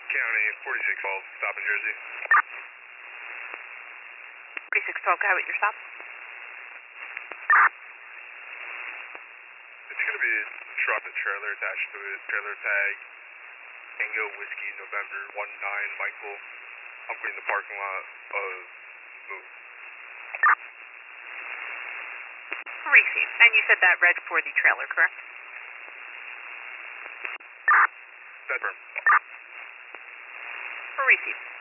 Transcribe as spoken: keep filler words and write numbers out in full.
County, forty-six twelve, stop in Jersey. forty-six twelve, go ahead with your stop. It's going to be a truck with trailer attached to it, trailer tag, Tango Whiskey November one nine Michael. I'm in the parking lot of Move. Received. And you said that read for the trailer, correct? That's firm. Received.